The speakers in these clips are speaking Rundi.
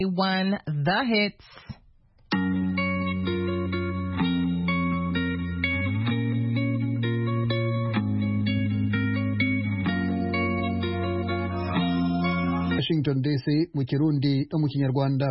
One, the hits. Washington DC mu Kirundi no mu Kinyarwanda.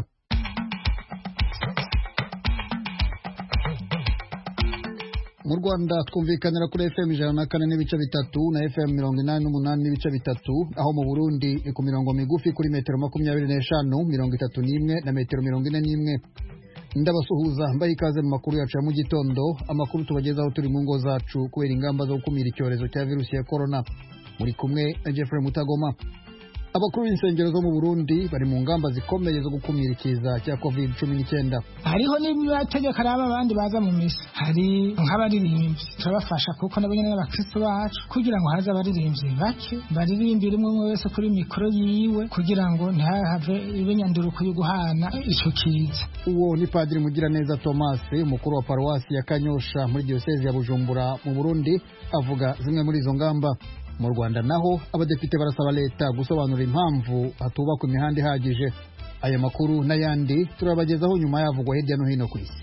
Mu Rwanda twumvikanira kuri FM 104 n'ibice bitatu na FM 88 n'ibice bitatu, aho mu Burundi ni ku mirongo migufi kuri metero 25, 31 na metero 41. Ndabasuhuza mbaye ikaze mu makuru yacu ya mu gitondo, amakuru tubagezaho turi mu ngo zacu kubera ingamba zo gukumira icyorezo cya virusi ya corona. Muri kumwe na Jeffrey Mutagoma. Abakuru b'insengero zo mu Burundi bari mu ngamba zikomeye zo gukumira ikiza cya COVID-19. Hariho n'abategeka raba abandi baza mu misa, hari nk'abaririmbyi turabafasha kuko nabo nyene n'abakristo bacu kugira ngo haza abaririmbyi bake baririmbire umwe wese kuri mikoro yiwe kugira ngo ntihave ibinyanduruko yo guhana ico kiza. Uwo ni Padiri Mugiraneza Thomas, umukuru wa paruwasi ya Kanyosha muri diocese ya Bujumbura mu Burundi, avuga zimwe muri izo ngamba. Mu Rwanda naho abadepite barasaba leta gusobanura impamvu hatubakwa imihanda ihagije. Aya makuru n'ayandi turabagezaho nyuma yavugwa hirya no hino ku isi.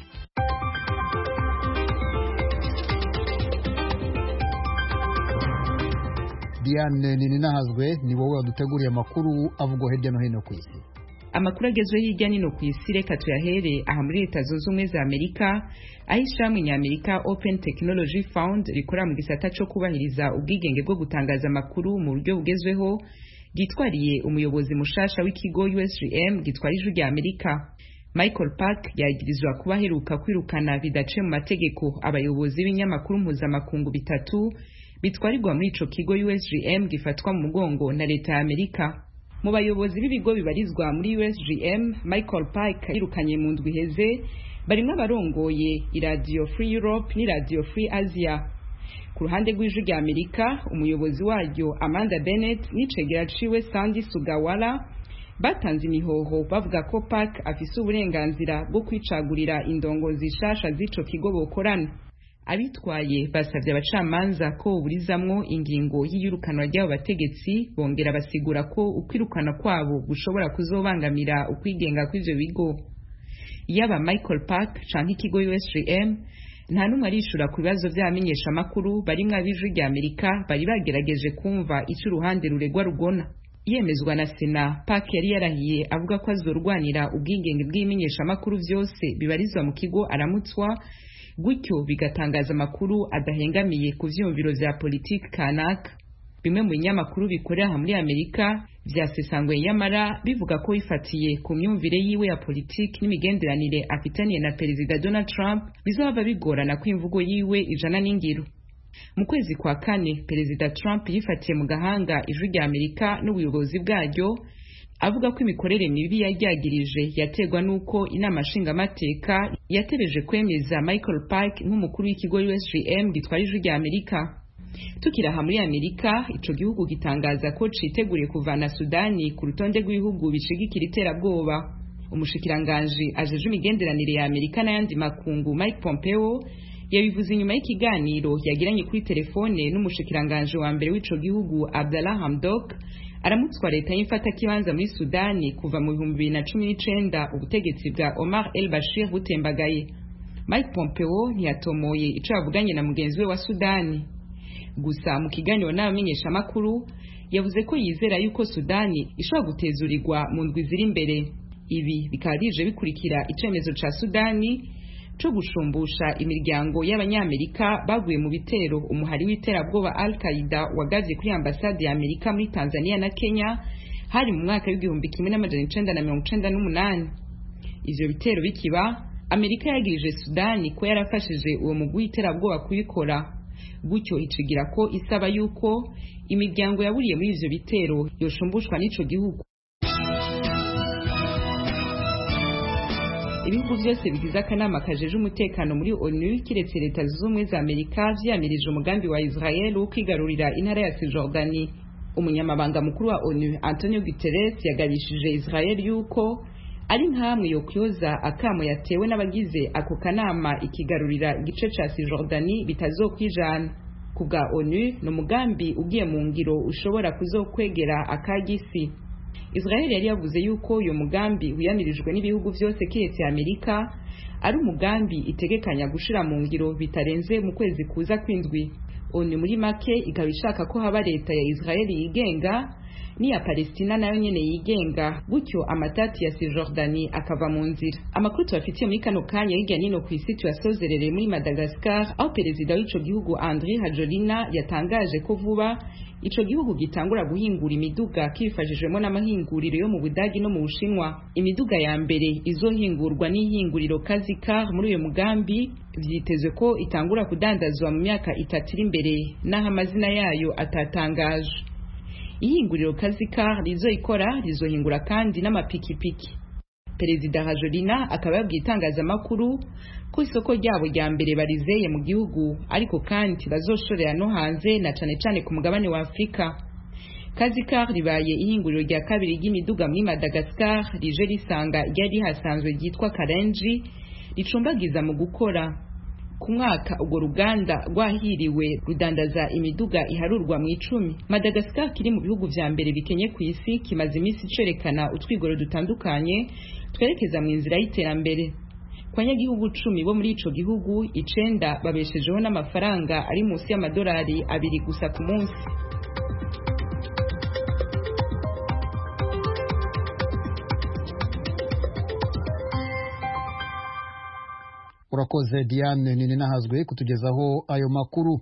Diane Ninahazwe ni wowe waduteguriye amakuru avugwa hirya no hino ku isi. Amakuru agezwe hirya no ku isi reka tuyahere aha muri Leta Zunze Ubumwe za Amerika, aho ishami ny'Amerika Open Technology Fund rikora mu gisata cyo kubahiriza ubwigenge bwo gutangaza amakuru mu buryo bugezweho gitwariye umuyobozi mushasha w'ikigo USGM gitwara ijwi rya Amerika. Michael Park yagirizwa kuba aheruka kwirukana bidaciye mu mategeko abayobozi b'inyamakuru mpuzamakungu bitatu bitwarirwa muri ico kigo USGM gifatwa mu mugongo na leta ya Amerika. Mu bayobozi b'ibigo bibarizwa muri USGM, Michael Park yirukanye mu ndwi heze barimo abarongoye iRadio Free Europe n'Radio Free Asia. Ku ruhande rw'ijwi rya Amerika, umuyobozi waryo Amanda Bennett n'icegera ciwe Sandy Sugawara batanze imihoho bavuga ko Park afise uburenganzira bwo kwicagurira indongozi shasha z'ico kigo bokorana. Abitwaye basavye abacamanza ko burizamwo ingingo y'iyurukanwa ry'abo bategetsi, bongera basigura ko ukwirukana kwabo gushobora kuzobangamira ukwigenga kw'ivyo bigo. Yaba Michael Park canke ikigo USGM nta numwe arishura ku bibazo vy'amenyesha makuru barimwo ab'ijwi rya Amerika bari bagerageje kumva ico uruhande ruregwa rugona. Yemezwa na Sena, Park yari yarahiye avuga ko azorwanira ubwigenge bw'imenyesha makuru vyose bibarizwa mu kigo aramutswa, gutyo bigatangaza amakuru adahengamiye ku vyumviro vya politiki kanaka. Bimwe mu binyamakuru bikorera muri Amerika vyasesangwe yamara bivuga ko ifatiye ku myumvire yiwe ya politiki n'imigenderanire afitaniye na Perezida Donald Trump bizoba bigorana ko imvugo yiwe ijana n'ingiro. Mu kwezi kwa kane, Perezida Trump yifatiye mu gahanga ijwi rya Amerika n'ubuyobozi bwaryo, avuga ko imikorere mibi yaryagirije yategwa nuko inama nshingamateka yatebeje kwemeza Michael Park nk'umukuru w'ikigo USGM gitwara ijwi rya Amerika. Tukiraha muri Amerika, ico gihugu gitangaza ko citeguriye kuvana Sudani ku rutonde rw'ibihugu bishigikira iterabwoba. Umushikiranganje ajeje imigenderanire ya Amerika n'ayandi makungu Mike Pompeo yabivuze inyuma y'ikiganiro yagiranye kuri telefone n'umushikiranganje wa mbere w'ico gihugu Abdallah Hamdok aramutswa leta y'imfata kibanza muri Sudani kuva mu 2019 ubutegetsi bwa Omar el-Bashir butembagaye. Mike Pompeo ntiyatomoye ico yavuganye na mugenzi we wa Sudani. Gusa mu kiganiro n'abamenyesha makuru yavuze ko yizera yuko Sudani ishobora gutezurirwa mu ndwi ziri imbere. Ibi bikaba rije bikurikira icemezo ca Sudani cyo gushumbusha imiryango y'abanyamerika baguye mu bitero umuhari w'iterabwoba Al-Qaeda wagavye kuri ambasade ya Amerika muri Tanzania na Kenya hari mu mwaka w'1998. Ivyo bitero bikiba, Amerika yagirije Sudani ko yarafashije uwo mugwi w'iterabwoba kubikora, gutyo icigira ko isaba yuko imiryango yaburiye muri ivyo bitero yoshumbushwa n'ico gihugu. Ibihugu byose bigize akanama kajeje umutekano muri ONU kiretse Leta Zunze Ubumwe za Amerika vyamirije umugambi wa Israel wo kwigarurira intara ya Cisjordanie. Umunyamabanga mukuru wa ONU Antonio Guterres yagabishije Israel yuko ari nkamwe yo kyoza akamo yatewe n'abagize ako kanama ikigarurira igice ca Cisjordanie bitazokwijana. Kubwa ONU no mugambi ugiye mu ngiro ushobora kuzokwegera akagisi. Israel yari yavuze yuko uyu mugambi wiyamirijwe n'ibihugu byose kiretse Amerika ari umugambi itegekanya gushira mu ngiro bitarenze mu kwezi kuza kwindwi. ONU muri make ikaba ishaka ko haba leta ya Israel yigenga n'iya Palestina nayo nyene yigenga, gutyo amatati ya Cisjordanie akava mu nzira. Amakuru tubafitiye muri kano kanya hirya nino ku isi tuyasozerere muri Madagascar, aho perezida w'ico gihugu Andry Rajoelina yatangaje ko vuba ico gihugu gitangura guhingura imiduga kifashijwemo n'amahinguriro yo mu Budagi no mu Bushinwa. Imiduga ya mbere izohingurwa n'ihinguriro Kazikar muri uyu mugambi vyitezwe ko itangura kudandazwa mu myaka 3 iri imbere, naho amazina yayo atatangaje. Ihinguriro Kazikar rizohingura kandi n'amapikipiki. Perezida Rajoelina akaba yabwiye itangazamakuru ko isoko ryabo rya mbere barizeye mu gihugu, ariko kandi bazoshorera no hanze na cane cane ku mugabane wa Afrika. Kazikar ribaye ihinguriro rya kabiri ry'imiduga muri Madagascar, rije risanga ryari hasanzwe ryitwa Karenji ricumbagiza mu gukora. Ku mwaka urwo ruganda rwahiriwe rudandaza imiduga iharurwa mu 10. Madagascar kiri mu bihugu vya mbere bikenye ku isi, kimaze imisi cerekana utwigoro dutandukanye twerekeza mu nzira y'iterambere. Abanyagihugu 10 bo muri ico gihugu 9 babeshejeho n'amafaranga ari munsi y'amadolari 2 gusa ku munsi. Urakoze Diane nini nahazwe kutugezaho ayo makuru.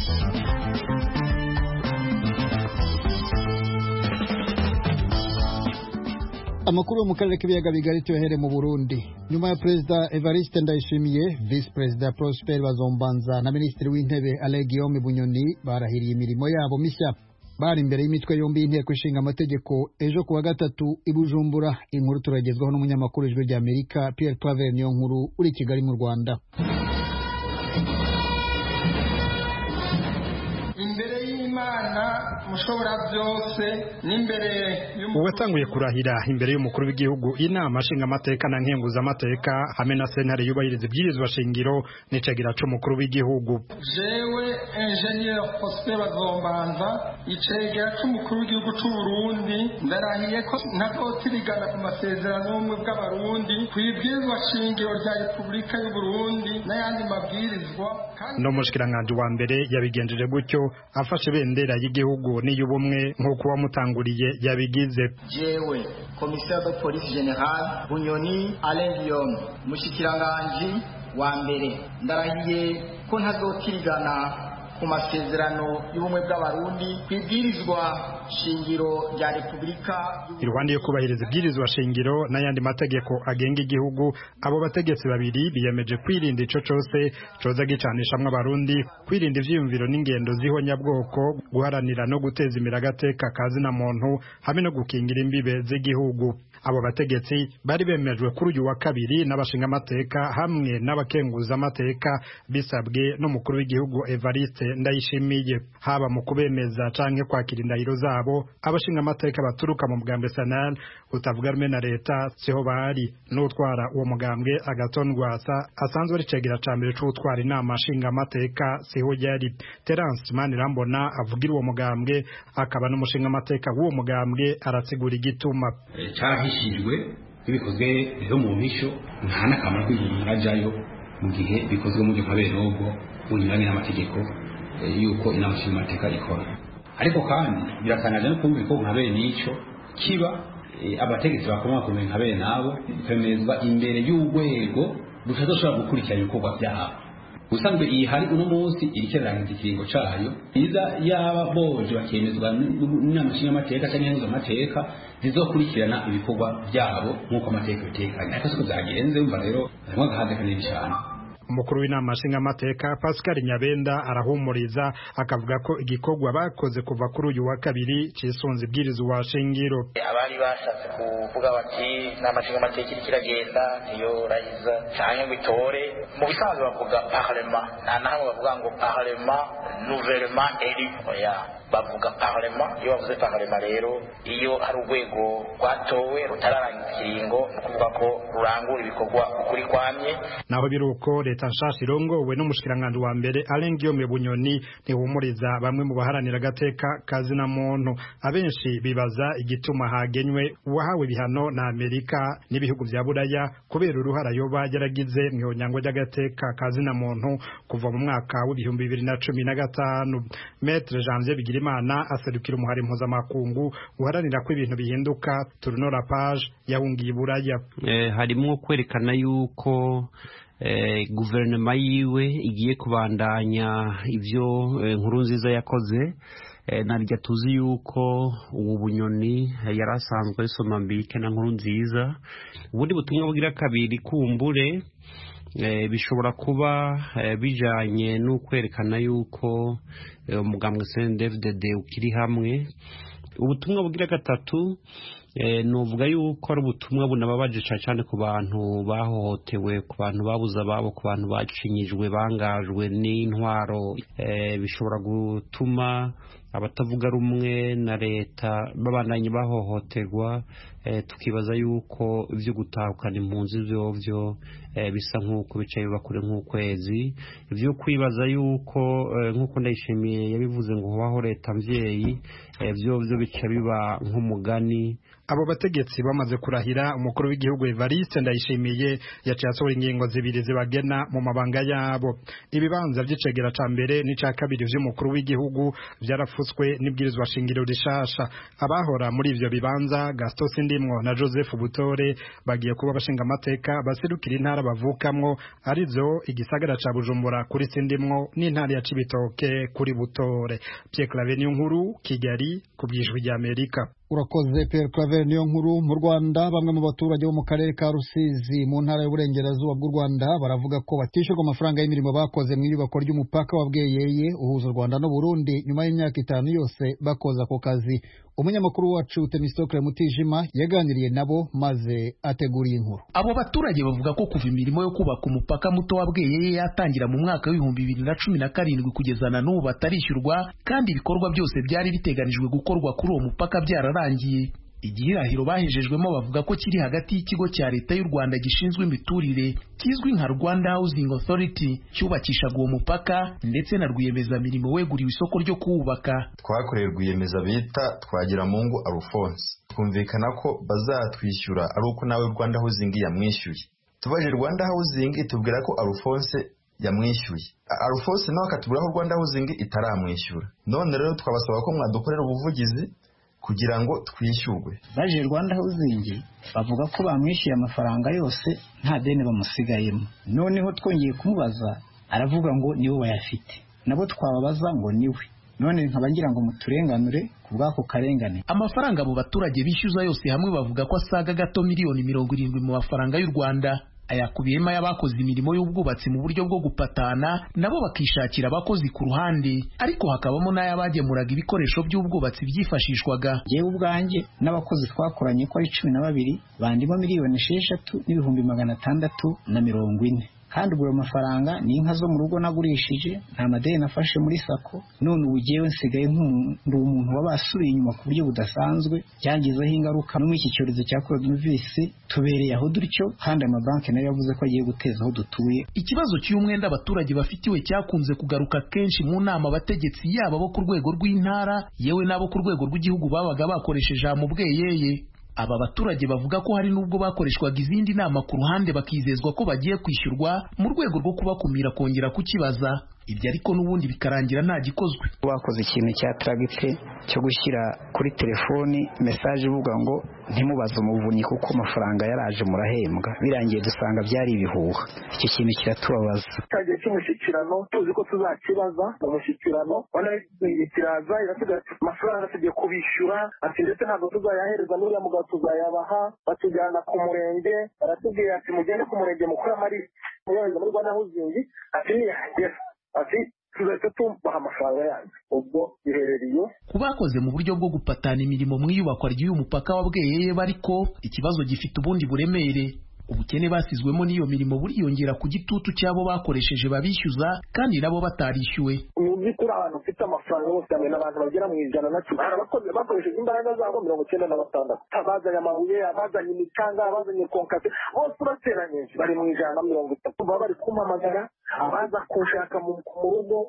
Amakuru mu karere k'ibiyaga bigari tuyahere mu Burundi. Nyuma ya Perezida Evariste Ndayishimiye, Vice President Prosper Bazombanza na Ministri w'Intebe Alain Guillaume Bunyoni barahiriye imirimo yabo mishya. Bari imbere y'imitwe yombi y'inteko ishinga amategeko ejo kuwa gatatu i Bujumbura. Inkuru turagezwaho n'umunyamakuru w'Ijwi ry'Amerika Pierre Claver Niyonkuru uri Kigali mu Rwanda. Imbere y'Imana mushobora byose n'imbere uwatanguye kurahira imbere y'umukuru w'igihugu, inama nshinga amateka na nkenguza amateka hamwe na sentare yubahiriza ibyirizwa shingiro n'icagira c'umukuru w'igihugu. Jewe Engineer Prosper Bazombanza icagira c'umukuru w'igihugu c'u Burundi ndarahiye ko ntazotirigana ku masezerano y'ubumwe bw'abarundi kw'ibwirizwa shingiro rya Repubulika y'u Burundi n'ayandi mabwirizwa. No mushikiranganje wa mbere yabigenjeje gutyo afashe bendera y'igihugu n'iy'ubumwe nk'uko wamutanguriye yabigize. Jewe Commissaire de Police General Bunyoni Alain Guillaume mushikiranganje wa mbere ndarahiye ko ntazotirigana ku masezerano y'ubumwe bw'abarundi kw'ibwirizwa shingiro rya Repubulika. Iruhande yo kubahiriza ibwirizwa shingiro n'ayandi mategeko agenga igihugu, abo bategetsi babiri biyemeje kwirinda ico cose coza gicanishamwe abarundi, kwirinda ivyiyumviro n'ingendo zihonyabwoko, guharanira no guteza imbere agateka kazina muntu hamwe no gukingira imbibe z'igihugu. Abo bategetsi bari bemejwe kuri uyu wa kabiri n'abashinga amateka hamwe n'abakenguza amateka bisabwe n'umukuru w'igihugu Evariste Ndayishimiye. Haba mu kubemeza canke kwakira indahiro zabo, abashinga amateka baturuka mu mugambwe Sanal utavuga rumwe na leta siho bari. N'utwara uwo mugambwe Agathon Rwasa asanzwe ari cegera ca mbere c'utwara inama nshinga amateka siho yari. Terence Manirambona avugira uwo mugambwe akaba n'umushinga amateka w'uwo mugambwe arasigura igituma. Cyahishijwe ibikozwe rero mu misho nta nakamara kw'irajayo mu gihe bikozwe mu gihe n'ubwo unyuranye n'amategeko yuko inama nshinga amateka ikora. Ariko kandi birakanaje no kumva ko nka bene nico kiba abategetsi bakomakomeye nka bene nabo kwemezwa imbere y'urwego rutazoshobora gukurikirana ibikorwa byabo. Usanzwe iyi hari uno munsi irikerangiza ikiringo cayo iza yaba boje bakemezwa n'inama nshinga amateka cyangwa nkenguza amateka zizokurikirana ibikorwa byabo nk'uko amateka bitekanye. Ariko siko zagenze umva rero harimo agahadekanira cyane. Umukuru w'inama nshinga amateka Pascal Nyabenda arahumuriza akavuga ko igikorwa bakoze kuva kuri uyu wa kabiri cisunze ibwirizwa shingiro. Abari bashatse kuvuga bati inama nshinga amateka kiragenda iyo rahiza cyangwa bitore mu bisanzwe bavuga parlement, nta naho bavuga ngo parlement nouvellement élu. Oya, bavuga parlement. Iyo bavuze parlement rero, iyo hari urwego rwatowe rutararangiza ikiringo, ni ukuvuga ko rurangura ibikorwa ukuri kwamye. Naho biruko leta nshasha irongowe n'umushikiranganji wa mbere Alain Guillaume Bunyoni ntihumuriza bamwe mu baharanira agateka kazina muntu. Abenshi bibaza igituma hagenywe uwahawe ibihano na Amerika n'ibihugu vya Buraya kubera uruhara yoba yaragize mu nyango y'agateka kazina muntu kuva mu mwaka w'ibihumbi 2015. Maître Janvier Bigirimana aserukira umuhari mpuzamakungu uharanira ko ibintu bihinduka Tourno la page yahungiye Buraya. Harimo kwerekana yuko guverinoma yiwe igiye kubandanya ivyo nkuru nziza yakoze. Narya tuzi yuko ubu Bunyoni yarasanzwe Somambike na nkuru nziza. Ubundi butumwa bugira kabiri kumbure bishobora kuba bijanye no kwerekana yuko umugambwe CNDD-FDD ukiri hamwe. Ubutumwa bugira gatatu nuvuga yuko ari ubutumwa bunababaje cyane ku bantu bahohotewe, ku bantu babuza babo, ku bantu bacinyijwe, bangajwe n'intwaro. Bishobora gutuma abatavuga rumwe na leta babandanye bahohoterwa. Tukibaza yuko ivyo gutahukana impunzi vyovyo bisa nk'uko bicaye bakure nk'ukwezi. Ivyo kwibaza yuko nk'uko Ndayishimiye yabivuze ngo hobaho leta mvyeyi, vyovyo bica biba nk'umugani. Abo bategetsi bamaze kurahira, umukuru w'igihugu Evariste Ndayishimiye yaciye asohora ingingo zibiri zibagena mu mabanga yabo. Ibibanza vy'icegera ca mbere n'ica kabiri vy'umukuru w'igihugu vyarafutswe n'ibwirizwa shingiro rishasha. Abahora muri ivyo bibanza Gaston Sindimwo na Joseph Butore bagiye kuba bashinga amateka baserukira intara bavukamwo, arizo igisagara ca Bujumbura kuri Sindimwo n'intara ya Cibitoke kuri Butore. Pierre Claver Niyonkuru, Kigali, ku bw'Ijwi ry'Amerika. Urakoze Pierre Claver Niyonkuru. Mu Rwanda bamwe mu baturage bo mu karere ka Rusizi mu ntara y'uburengerazuba bw'u Rwanda baravuga ko batishurwa amafaranga y'imirimo bakoze mu iyubakwa ry'umupaka wa Bweyeye uhuza u Rwanda n'u Burundi nyuma y'imyaka 5 yose bakoza ako kazi. Umunyamakuru wacu Temistokle Mutijima yaganiriye nabo maze ateguriye inkuru. Abo baturage bavuga ko kuva imirimo yo kubaka umupaka muto wa Bweyeye yatangira mu mwaka w'2017 kugeza na n'ubu batarishyurwa, kandi ibikorwa byose byari biteganijwe gukorwa kuri uwo mupaka byararangiye. Igihirahiro bahejejwemo bavuga ko kiri hagati y'ikigo cya leta y'u Rwanda gishinzwe imiturire kizwi nka Rwanda Housing Authority cyubakishaga uwo mupaka ndetse na rwiyemezamirimo weguriwe isoko ryo kuwubaka. Twakoreye rwiyemeza bita Twagiramungu Alphonse, twumvikana ko bazatwishyura ari uko nawe Rwanda Housing yamwishyuye. Tubaje Rwanda Housing itubwira ko Alphonse yamwishyuye. Alphonse nawe akatubwira ko Rwanda Housing itaramwishyura. None rero twabasaba ko mwadukorera ubuvugizi kugira ngo twishyurwe. Baje Rwanda Housing bavuga ko bamwishyuye amafaranga yose nta deni bamusigayemo. Noneho twongeye kumubaza aravuga ngo niwe bayafite, nabo twababaza ngo niwe. None nkabangira ngo muturenganure kubwako karengane. Amafaranga abo baturage bishyuza yose hamwe bavuga ko asaga gato miliyoni 70 mu mafaranga y'u Rwanda. Ayakubiyemo y'abakoze imirimo y'ubwubatsi mu buryo bwo gupatana nabo bakishakira abakozi ku ruhande, ariko hakabamo n'ayabagemuraga ibikoresho by'ubwubatsi byifashishwaga. Jewe ubwanjye n'abakozi twakoranye ko ari 12 bandimo miliyoni 6,640. Kandi ubwo mafaranga ni inka zo mu rugo nagurishije, nta madeni nafashe muri sako. None ugiyewe nsigaye ndi umuntu wabasubiye inyuma ku buryo budasanzwe, cyangizeho ingaruka no mu iki cyorezo cya coronavirus. Tubereye aho dutyo, kandi amabanki nayo yavuze ko agiye guteza aho dutuye. Ikibazo cy'umwenda abaturage bafitiwe cyakunze kugaruka kenshi mu nama abategetsi yabo bo ku rwego rw'intara yewe nabo ku rwego rw'igihugu babaga bakoresheje mu Bweyeye. Aba baturage bavuga ko hari nubwo bakoreshwaga izindi nama ku ruhande bakizezwa ko bagiye kwishyurwa mu rwego rwo kubakumira kongera kukibaza. Ibyo ariko n'ubundi bikarangira nta gikozwe. Bakoze ikintu cya tragite cyo gushyira kuri telefoni message ivuga ngo ntimubaze umuvunyi kuko amafaranga yaraje murahembwa, birangiye dusanga byari ibihuha. Icyo kintu kiratubabaza. Cyagiye cy'umushyikirano tuzi ko tuzakibaza mu mushyikirano, wana ikiraza iratuga amafaranga tugiye kubishyura, ati ndetse ntabwo tuzayahereza n'uriya mugabo tuzayabaha, batujyana ku murenge, baratubwira ati mugende ku murenge mukora mari muyohereza muri Rwanda Housing, ati ni yes, ati tuzahita tubaha amafaranga yanyu. Ubwo biherereye kubakoze mu buryo bwo gupatana imirimo mu iyubakwa ry'uyu mupaka wa Bweyeye, bariko ikibazo gifite ubundi buremere. ubukene basizwemo n'iyo mirimo buriyongera ku gitutu cy'abo bakoresheje babishyuza kandi nabo batarishyuwe. Mu by'ukuri abantu bafite amafaranga bose hamwe n'abantu bagera mu 110 hari abakozi bakoresheje imbaraga zabo 96, abazanye amabuye, abazanye imicanga, abazanye konkate, bose urateranyije bari mu 130 baba bari kumpamagara, abaza kunshaka mu rugo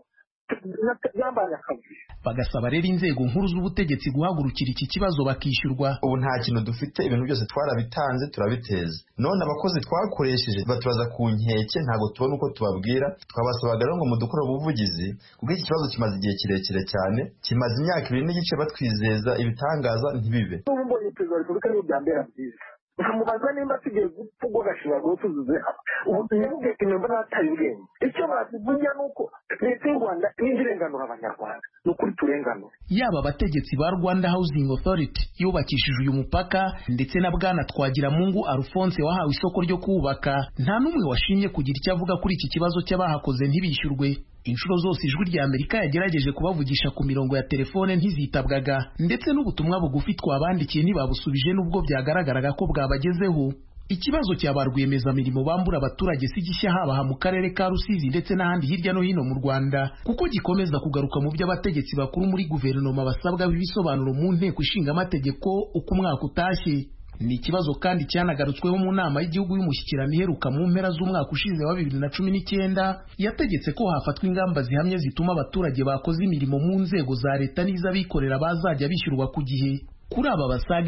bagasaba rero inzego nkuru z'ubutegetsi guhagurukira iki kibazo bakishyurwa. Ubu nta kintu dufite, ibintu byose twarabitanze turabiteza, none abakozi twakoresheje baturaza ku nkeke, ntabwo tubona uko tubabwira. Twabasabaga rero ngo mudukore ubuvugizi kuko iki kibazo kimaze igihe kirekire cyane, kimaze imyaka 2 n'igice batwizeza ibitangaza ntibibe. Ubu mbonye perezida wa repubulika niyo byambera byiza, nkamubaza nimba tugiye gupfugwa agashira ngo tuzuze ubu tunyuge inyumba n'ataye ubwenge. Icyo bazivuga nuko leta y'u Rwanda n'indirenganura abanyarwanda, n'ukuri turenganura. Yaba abategetsi ba Rwanda Housing Authority yubakishije uyu mupaka ndetse na Bwana Twagiramungu Alphonse wahawe isoko ryo kubaka, nta n'umwe washimye kugira icyo avuga kuri iki kibazo cy'abahakoze ntibishyurwe. Inshuro zose ijwi rya Amerika yagerageje kubavugisha ku mirongo ya telefone ntizitabwaga, ndetse n'ubutumwa bugufi twabandikiye ntibabusubije nubwo byagaragaraga ko bwabagezeho. Ikibazo cya ba rwiyemezamirimo bambura abaturage si gishya haba mu karere ka Rusizi ndetse n'ahandi hirya no hino mu Rwanda, kuko gikomeza kugaruka mu byo abategetsi bakuru muri guverinoma basabwa ibisobanuro mu nteko ishinga amategeko uko umwaka utashye. Ni ikibazo kandi cyanagarutsweho mu nama y'igihugu y'umushyikirano iheruka mu mpera z'umwaka ushize wa 2019 yategetse ko hafatwa ingamba zihamye zituma abaturage bakoze imirimo mu nzego za leta n'iz'abikorera bazajya bishyurwa ku gihe. Kuri aba basaga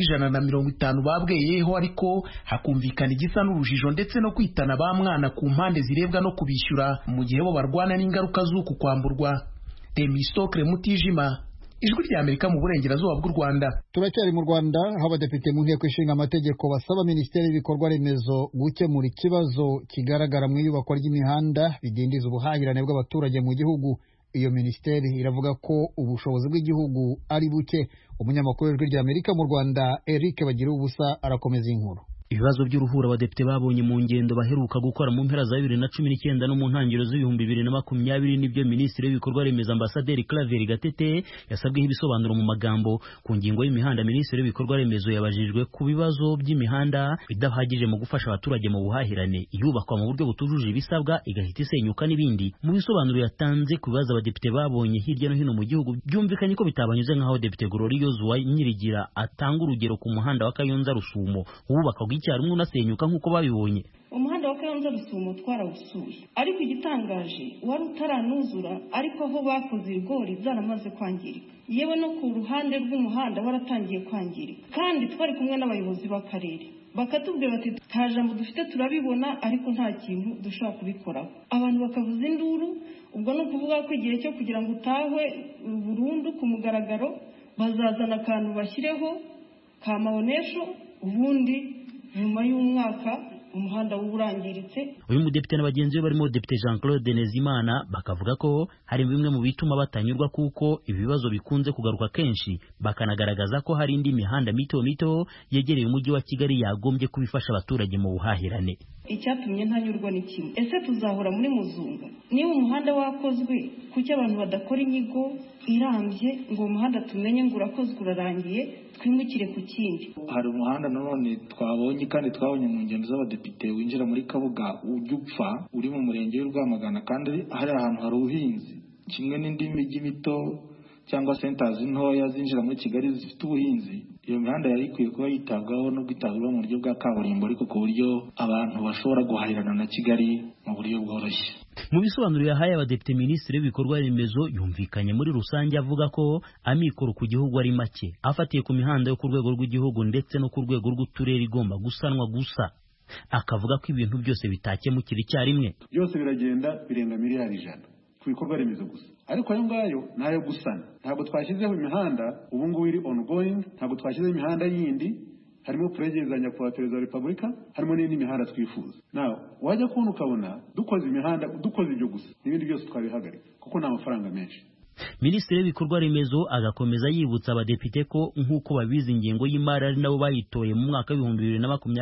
150 babweyeho ariko hakumvikana igisa n'urujijo ndetse no kwitana ba mwana ku mpande zirebwa no kubishyura mu gihe bo barwana n'ingaruka z'uku kwamburwa. Temistokle Mutijima, Ijwi rya Amerika mu burengerazuba bw'u Rwanda. Turacyari mu Rwanda, aho abadepite mu nteko ishinga amategeko basaba Minisiteri y'ibikorwa remezo gukemura ikibazo kigaragara mu iyubakwa ry'imihanda bidindiza ubuhahirane bw'abaturage mu gihugu. Iyo minisiteri iravuga ko ubushobozi bw'igihugu ari buke. Umunyamakuru w'Ijwi rya Amerika mu Rwanda Eric Bagiruwubusa arakomeza inkuru. Ibibazo by'uruhura abadepite babonye mu ngendo baheruka gukora mu mpera za 2019 no mu ntangiriro z'ibihumbi 2020 nibyo Minisitiri w'ibikorwa remezo Ambasaderi Claver Gatete yasabweho ibisobanuro mu magambo ku ngingo y'imihanda. Minisitiri w'ibikorwa remezo yabajijwe ku bibazo by'imihanda bidahagije mu gufasha abaturage mu buhahirane, iyubakwa mu buryo butujuje ibisabwa igahita isenyuka n'ibindi. Mu bisobanuro yatanze ku bibazo abadepite babonye hirya no hino mu gihugu, byumvikanye ko bitabanyuze nk'aho Depite Gloriose Uwanyirigira atanga urugero ku muhanda wa Kayonza Rusumo wubakwa icyarimwe unasenyuka nk'uko babibonye. Umuhanda wa Kayonza Rusumo twarawusuye, ariko igitangaje wari utaranuzura, ariko aho bakoze ibigori byaramaze kwangirika, yewe no ku ruhande rw'umuhanda waratangiye kwangirika, kandi twari kumwe n'abayobozi b'akarere bakatubwira bati nta jambo dufite turabibona ariko nta kintu dushobora kubikoraho. Abantu bakavuza induru, ubwo no kuvuga ko igihe cyo kugira ngo utahwe burundu ku mugaragaro bazazana akantu bashyireho ka maonesho, ubundi nyuma y'umwaka umuhanda w'uburangiritse. Uyu mudepite na bagenzi be barimo Depite Jean-Claude Nezimana bakavuga ko hari bimwe mu bituma batanyurwa kuko ibibazo bikunze kugaruka kenshi, bakanagaragaza ko hari indi mihanda mito yegereye umujyi wa Kigali yagombye kubifasha abaturage mu buhahirane. Icyatumye ntanyurwa ni kimwe, ese tuzahora muri muzunga? Niba umuhanda wakozwe, kuki abantu badakora inyigo irambye ngo umuhanda tumenye ngo urakozwe urarangiye twimukire ku kindi? Hari umuhanda nanone twabonye kandi twabonye mu ngendo z'abadepite winjira muri Kabuga ujya upfa uri mu murenge w'u Rwamagana, kandi hari ahantu hari ubuhinzi kimwe n'indi mijyi mito cyangwa centers ntoya zinjira muri Kigali zifite ubuhinzi. Iyo mihanda yari ikwiye kuba yitabwaho no kwitabwaho mu buryo bwa kaburimbo, ariko ku buryo abantu bashobora guhahirana na Kigali mu buryo bworoshye. Mu bisobanuro yahaye abadepite, Minisitiri w'ibikorwa remezo yumvikanye muri rusange avuga ko amikoro ku gihugu ari make, afatiye ku mihanda yo ku rwego rw'igihugu ndetse no ku rwego rw'uturere igomba gusanwa gusa. Akavuga ko ibintu byose bitakemukira icyarimwe. Byose biragenda birenga miliyari 100 ku bikorwa remezo gusa, ariko ayo ngayo nayo gusana. Ntabwo twashyizeho imihanda ubu ngubu iri ongoing, ntabwo twashyizeho imihanda yindi, harimo project za nyakubahwa Perezida wa Repubulika, harimo n'indi mihanda twifuza. Nawe wajya kubona ukabona dukoze imihanda, dukoze ibyo gusa, n'ibindi byose twabihagarika kuko nta mafaranga menshi. Minisitiri w'ibikorwa remezo agakomeza yibutsa abadepite ko nk'uko babizi ingengo y'imari ari nabo bayitoye mu mwaka w'ibihumbi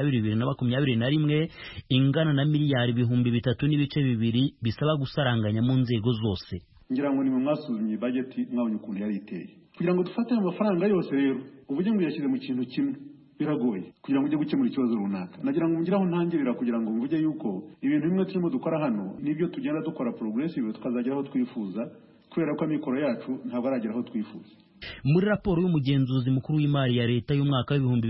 2020-2021 ingana na miliyari 3.2 bisaba gusaranganya mu nzego zose. Ngira ngo ni mu mwasuzumye budget mwabonye ukuntu yari iteye, kugira ngo dufate amafaranga yose rero uvuge ngo yashyize mu kintu kimwe biragoye kugira ngo ujye gukemura ikibazo runaka. Nagira ngo mugire aho ntangirira kugira ngo mvuge yuko ibintu bimwe turimo dukora hano nibyo tugenda dukora progressive tukazagera aho twifuza, kubera ko amikoro yacu ntabwo aragera aho twifuza. Muri raporo y'umugenzuzi mukuru w'imari ya leta y'umwaka w'ibihumbi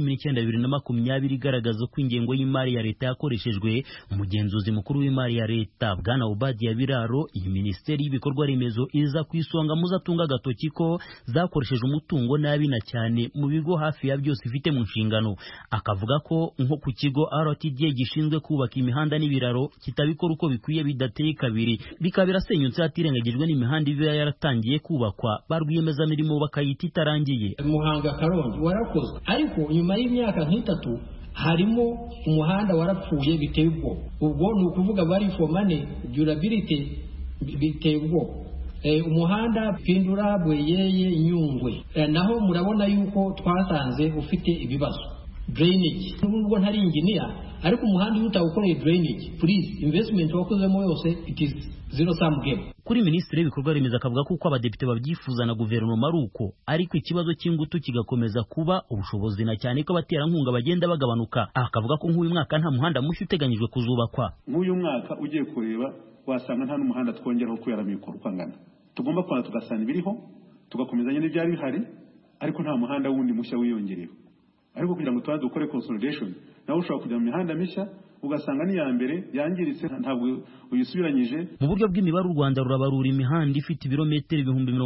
2019-2020 igaragaza ko ingengo y'imari ya leta yakoreshejwe, umugenzuzi mukuru w'imari ya leta Bwana Obadiah Biraro, iyi minisiteri y'ibikorwa remezo iza ku isonga muzatunga agatoki ko zakoresheje umutungo nabi na cyane mu bigo hafi ya byose ifite mu nshingano. Akavuga ko nko ku kigo RTD gishinzwe kubaka imihanda n'ibiraro kitabikora uko bikwiye, bidateye kabiri bikaba birasenyutse hatirengagijwe n'imihanda iba yaratangiye kubakwa, barwiyemeza mirimo bakayita itarangiye. Muhanga Karongi warakozwe, ariko nyuma y'imyaka nk'itatu harimo umuhanda warapfuye biteye ubwo ni ukuvuga bari for money durability biteye ubwo. Umuhanda Pindura Bweyeye Nyungwe naho murabona yuko twasanze ufite ibibazo drainage. Nubwo ntari engineer, ariko umuhanda iyo utawukoreye drainage, please investment wakozemo yose it is zero sum game. Kuri minisitiri w'ibikorwa remezo akavuga ko abadepite babyifuza na guverinoma ari uko, ariko ikibazo cy'ingutu kigakomeza kuba ubushobozi na cyane ko abaterankunga bagenda bagabanuka. Akavuga ko nk'uyu mwaka nta muhanda mushya uteganyijwe kuzubakwa. Nk'uyu mwaka ugiye kureba wasanga nta n'umuhanda twongeraho kubera amikoro kwangana. Tugomba kwana tugasana ibiriho tugakomezanya n'ibyari bihari, ariko nta muhanda wundi mushya wiyongereho. Ariko kugira ngo tubanze dukore consolidation, nawe ushobora kujya mu mihanda mishya ugasanga ni ya mbere yangiritse ntabwo uyisubiranyije. Mu buryo bw'imibare u Rwanda rurabarura imihanda ifite ibirometero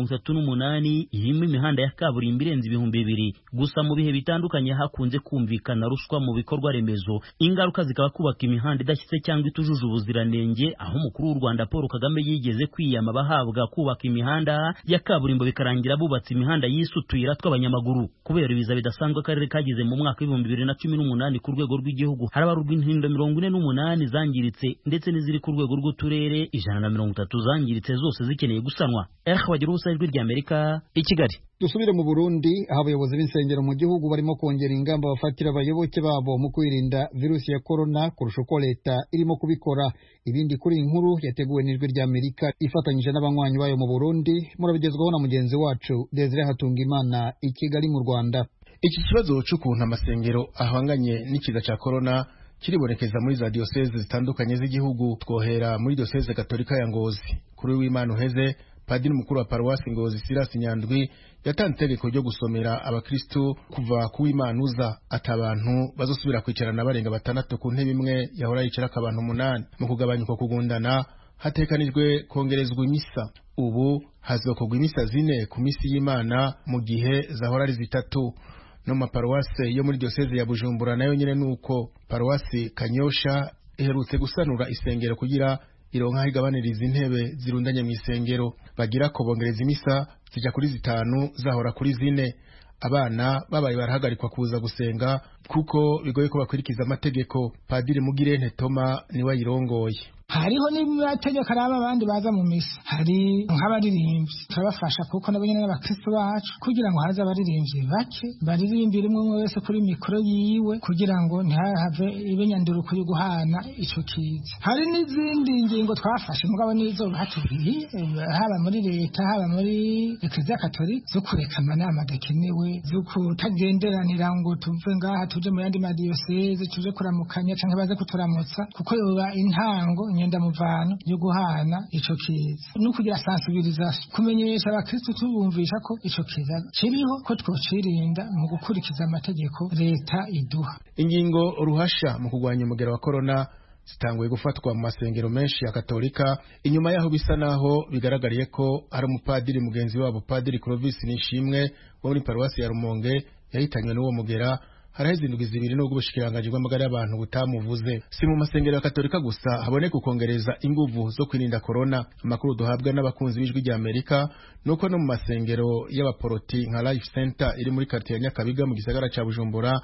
38,000 irimo imihanda ya kaburimbo irenze 2,000. Gusa mu bihe bitandukanye hakunze kumvikana ruswa mu bikorwa remezo, ingaruka zikaba kubaka imihanda idashyitse cyangwa itujuje ubuziranenge, aho umukuru w'u Rwanda Paul Kagame yigeze kwiyama bahabwa kubaka imihanda ya kaburimbo bikarangira bubatse imihanda yisutuyira tw'abanyamaguru. Kubera ibiza bidasanzwe akarere kagize mu mwaka w'ibihumbi 2018 ku rwego rw'igihugu, harabarurwa intindo 48 zangiritse ndetse n'iziri ku rwego rw'uturere 130 zangiritse, zose zikeneye gusanwa. Bagira ubusa ijwi ry'Amerika i Kigali. Dusubire mu Burundi, aho abayobozi b'insengero mu gihugu barimo kongera ingamba bafatira abayoboke babo mu kwirinda virusi ya corona kurusha uko leta irimo kubikora. Ibindi kuri inkuru yateguwe n'ijwi ry'Amerika ifatanyije n'abanywanyi bayo mu Burundi, murabigezwaho na mugenzi wacu Desire Hatungimana i Kigali mu Rwanda. Iki kibazo cy'ukuntu amasengero ahanganye n'ikiza cya corona kiribonekeza muri za diocese zitandukanye z'igihugu. Twohera muri diocese Gatolika ya Ngozi. Kuri w'Imana uheze, Padiri mukuru wa Paruwasi Ngozi Silas Nyandwi yatanze itegeko ryo gusomera abakristo kuva ku w'Imana uza atabantu bazosubira kwicarana barenga 6 ku ntebe imwe yahora yicara abantu 8. Mu kugabanya uko kugundana hatekanijwe kongerezwa imisa. Ubu hazokorwa imisa 4 ku misi y'Imana mu gihe zahora ari 3. No maparuwase yo muri diocese ya Bujumbura nayo nyene nuko. Paruwasi Kanyosha iherutse gusanura isengero kugira ironka igabaniriza intebe zirundanye mu isengero. Bagira ko bongereza imisa zija kuri 5 zahora kuri 4. Abana babaye barahagarikwa kuza gusenga kuko bigoye ko bakwirikiza amategeko. Padiri Mugirente Toma niwe ayirongoye. Hariho n'amategeko araba abandi baza mu misa, hari nk'abaririmbyi turabafasha kuko nabo nyene n'abakristo bacu, kugira ngo haza abaririmbyi bake baririmbira umwe wese kuri mikoro yiwe, kugira ngo ntihave ibenyanduruko yo guhana ico kiza. Hari n'izindi ngingo twafashe mugabo nizo batubwiye, haba muri leta haba muri Eklezia Katolika, zo kureka amanama adakenewe, zo kutagenderanira ngo tuve ngaha tuje mu yandi madiyoseze tuje kuramukanya canke baze kuturamutsa, kuko yoba intango nyenda muvano yo guhana ico kiza. No kugira sensibilisation, kumenyesha abakristo tubumvisha ko ico kiza kiriho, ko twocirinda mu gukurikiza amategeko leta iduha. Ingingo ruhasha mu kugwanya umugera wa corona zitanguye gufatwa mu masengero menshi ya Katolika, inyuma yaho bisa naho bigaragariye ko ari umupadiri mugenzi wabo Padiri Clovis Nishimwe wo muri Paruwasi ya Rumonge yahitanywe n'uwo mugera. Haraheze indwi 2 n'ubwo bushikiranganje bw'amagara y'abantu butamuvuze. Si mu masengero ya Katolika gusa haboneka ukongereza inguvu zo kwirinda corona. Amakuru duhabwa n'abakunzi b'ijwi ry'Amerika nuko no mu masengero y'abaporoti nka Life Center iri muri quartier ya Nyakabiga mu gisagara ca Bujumbura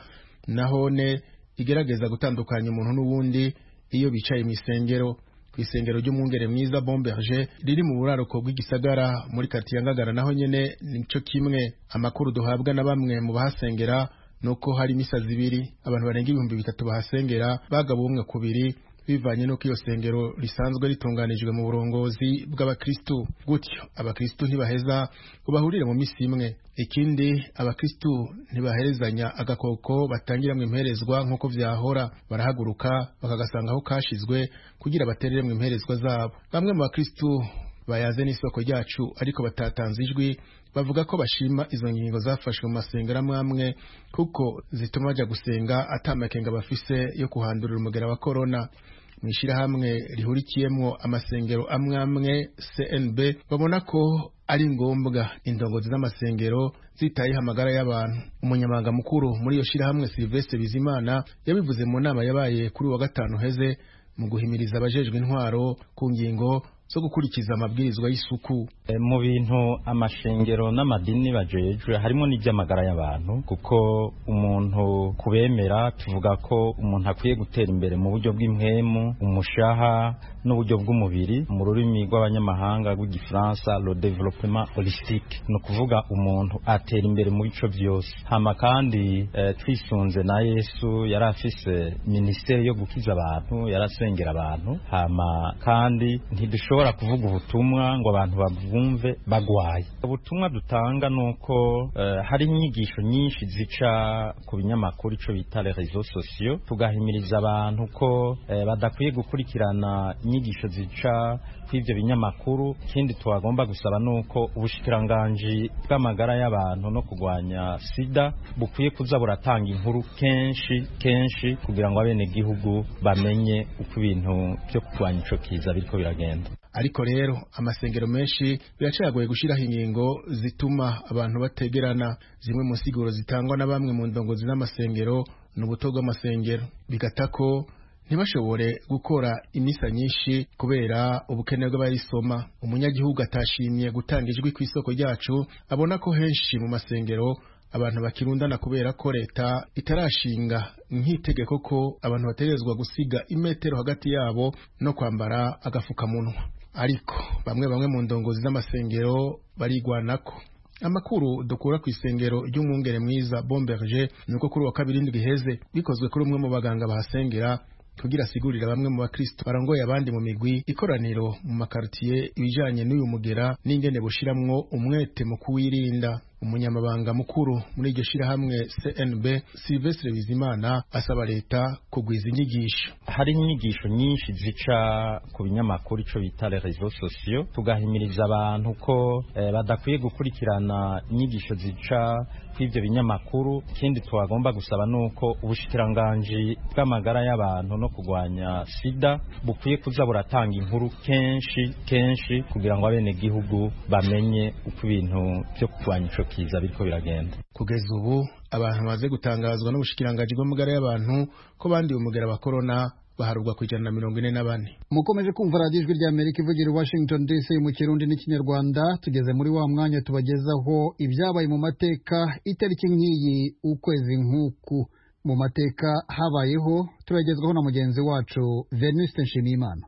nahone igerageza gutandukanya umuntu n'uwundi iyo bicaye mu isengero. Kwisengero ry'umwungere mwiza Bomberger riri mu buraruko bw'igisagara muri quartier ya Ngagara naho nyene nico kimwe. Amakuru duhabwa na bamwe mu bahasengera nuko hari misa 2 abantu barenga 3,000 bahasengera bagabo umwe kubiri bivanye n'uko iyo sengero risanzwe ritunganijwe mu burongozi bw'abakristu. Gutyo abakristu ntibaheza ngo bahurire mu misi imwe. Ikindi abakristu ntibaherezanya agakoko batangiramwe imperezwa nk'uko vyahora, barahaguruka bakagasanga aho kashizwe kugira batereremwe imperezwa zabo. Bamwe mu bakristu bayaze n'isoko ryacu ariko batatanze ijwi bavuga ko bashima izo ngingo zafashwe mu masengero amwe kuko zituma baja gusenga atamakenga bafise yo kuhandurira umugera wa corona. Mwishirahamwe rihurikiyemwo amasengero amwe CNB babona ko ari ngombwa indongozi z'amasengero zitaye hamagara y'abantu. Umunyamabanga mukuru muri iyo shirahamwe Sylvestre Bizimana yabivuze mu nama yabaye kuri wa gatanu heze mu guhimiriza abajejwe intwaro ku ngingo zo gukurikiza amabwirizwa y'isuku. Mu bintu amashengero n'amadini bajejwe harimo n'iby'amagara y'abantu, kuko umuntu kubemera tuvuga ko umuntu akwiye gutera imbere mu buryo bw'impwemu, umushaha n'uburyo bw'umubiri. Mu rurimi rw'abanyamahanga rw'igifaransa le développement holistique, no kuvuga umuntu atera imbere mu bico byose. Hama kandi twisunze na Yesu yari afise ministeri yo gukiza abantu, yarasengera abantu. Hama kandi ntidushobora kuvuga ubutumwa ngo abantu babwumve bagwaye. Ubutumwa dutanga nuko hari inyigisho nyinshi zica ku binyamakuru ico bita les réseaux sociaux, tugahimiriza abantu ko badakwiye gukurikirana inyigisho zica kw'ivyo binyamakuru. Ikindi twagomba gusaba nuko ubushikiranganji bw'amagara y'abantu no kugwanya sida bukwiye kuza buratanga inkuru kenshi kugira ngo abene gihugu bamenye uko ibintu byo kugwanya ico kiza biriko biragenda. Ariko rero amasengero menshi biracagoye gushiraho ingingo zituma abantu bategerana. Zimwe mu siguro zitangwa na bamwe mu ndongozi z'amasengero n'ubuto bw'amasengero bigatako ntibashobore gukora imisa nyinshi kubera ubukene bw'abayisoma. Umunyagihugu atashimye gutanga ijwi ku isoko ryacu abona ko henshi mu masengero abantu bakirundana kubera ko leta itarashinga nk'itegeko ko abantu bategerezwa gusiga imetero hagati yabo no kwambara agafukamunwa. Ariko bamwe mu ndongozi z'amasengero barigwanako. Amakuru dukura ku isengero ry'umwungere mwiza Bomberger nuko kuri wa kabiri ndwi heze bikozwe kuri umwe mu baganga bahasengera kugira asigurira bamwe mu bakristo barongoye abandi mu migwi ikoraniro mu makartier ibijanye n'uyu mugera n'ingene bushiramwo umwete mu kuwirinda. Umunyamabanga mukuru muri iryo shirahamwe CNB Sylvestre Bizimana asaba leta kugwiza inyigisho. Hari inyigisho nyinshi zica ku binyamakuru ico bita les réseaux sociaux, tugahimiriza abantu ko badakwiye gukurikirana inyigisho zica kw'ivyo binyamakuru. Ikindi twagomba gusaba nuko ubushikiranganji bw'amagara y'abantu no kugwanya sida bukwiye kuza buratanga inkuru kenshi kugira ngo abene gihugu bamenye uko ibintu byo kugwanya ico kiza biriko biragenda. Kugeza ubu abantu bamaze gutangazwa n'ubushikiranganji bw'amagara y'abantu ko bandiye umugera wa corona baharurwa ku 144. Mukomeje kumva radiyo ijwi ry'Amerika ivugira i Washington DC mu Kirundi n'Ikinyarwanda. Tugeze muri wa mwanya tubagezaho ibyabaye mu mateka itariki nk'iyi ukwezi nk'uku. Mu mateka habayeho turagezwaho na mugenzi wacu Venuste Nshimiyimana.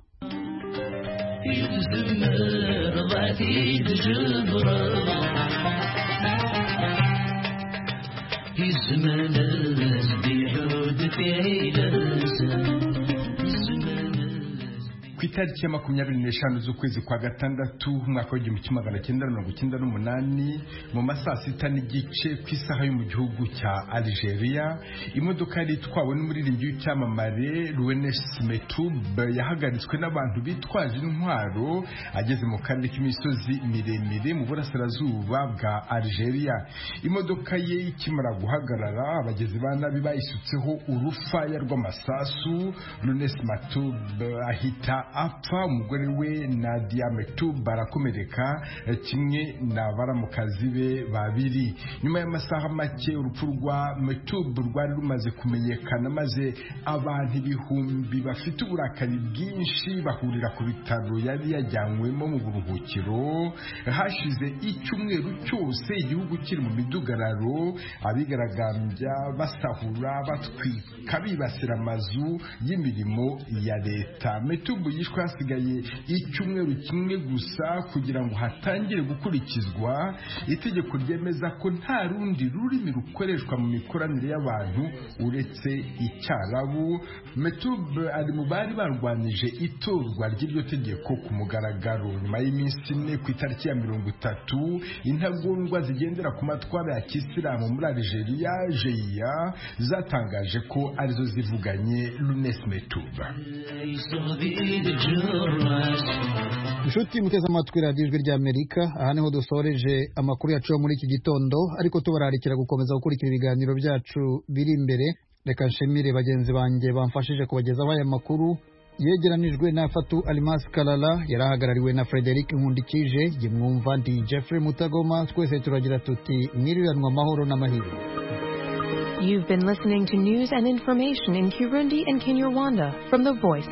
Ku itariki ya 25 z'ukwezi kwa gatandatu umwaka w'1998 mu masaa 6 n'igice ku isaha yo mu gihugu cya Algeria, imodoka yari itwawe n'umuririmbyi w'icyamamare Lounes Metoub yahagaritswe n'abantu bitwaje intwaro ageze mu karere k'imisozi miremire mu burasirazuba bwa Algeria. Imodoka ye ikimara guhagarara abagizi ba nabi bayisutseho urufaya rw'amasasu. Lounes Metoub ahita apfa, umugore we Nadia Metoub barakomereka kimwe na baramukazi be babiri. Nyuma y'amasaha make urupfu rwa Metoub rwari rumaze kumenyekana, maze abantu ibihumbi bafite uburakari bwinshi bahurira ku bitaro yari yajyanywemo mu buruhukiro. Hashize icyumweru cyose igihugu kiri mu midugararo, abigaragambya basahura batwika bibasira amazu y'imirimo ya leta. Metoub yishwe hasigaye icyumweru kimwe gusa kugira ngo hatangire gukurikizwa itegeko ryemeza ko nta rundi rurimi rukoreshwa mu mikoranire y'abantu uretse icyarabu. Metube ari mu bari barwanije itorwa ry'iryo tegeko ku mugaragaro. Nyuma y'iminsi ine ku itariki ya 30 intagondwa zigendera ku matwara ya kisilamu muri Algeria JIA zatangaje ko arizo zivuganye Lunes Metube. Inshuti muteze amatwi radiyo ijwi ry'Amerika, aha niho dusoreje amakuru yacu yo muri iki gitondo, ariko tubararikira gukomeza gukurikira ibiganiro byacu biri imbere. Reka nshimire bagenzi banjye bamfashije kubagezaho aya makuru yegeranijwe na Fatu Alimas Kalala, yarahagarariwe na Frederic Nkundikije. Jye mwumva ndi Jeffrey Mutagoma, twese turagira tuti mwiriranwa amahoro n'amahirwe. You've been listening to news and information in Kirundi and Kinyarwanda from the Voice